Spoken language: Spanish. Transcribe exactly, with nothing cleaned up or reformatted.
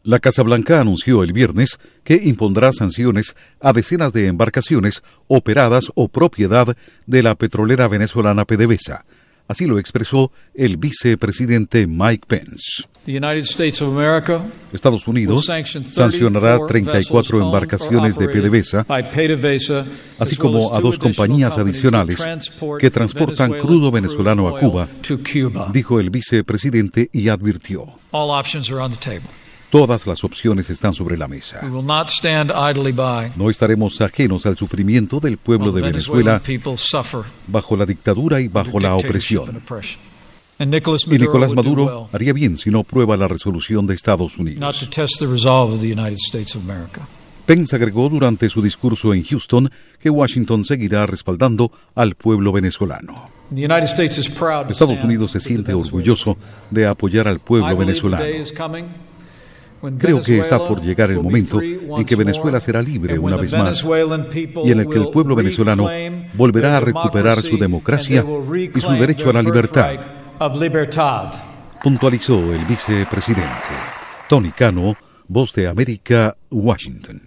La Casa Blanca anunció el viernes que impondrá sanciones a decenas de embarcaciones operadas o propiedad de la petrolera venezolana PDVSA. Así lo expresó el vicepresidente Mike Pence. Estados Unidos sancionará treinta y cuatro embarcaciones de PDVSA, así como a dos compañías adicionales que transportan crudo venezolano a Cuba, dijo el vicepresidente y advirtió: todas las opciones están sobre la mesa. No estaremos ajenos al sufrimiento del pueblo de Venezuela bajo la dictadura y bajo la opresión. Y Nicolás Maduro haría bien si no prueba la resolución de Estados Unidos. Pence agregó durante su discurso en Houston que Washington seguirá respaldando al pueblo venezolano. Estados Unidos se siente orgulloso de apoyar al pueblo venezolano. Creo que está por llegar el momento en que Venezuela será libre una vez más y en el que el pueblo venezolano volverá a recuperar su democracia y su derecho a la libertad, puntualizó el vicepresidente. Tony Cano, Voz de América, Washington.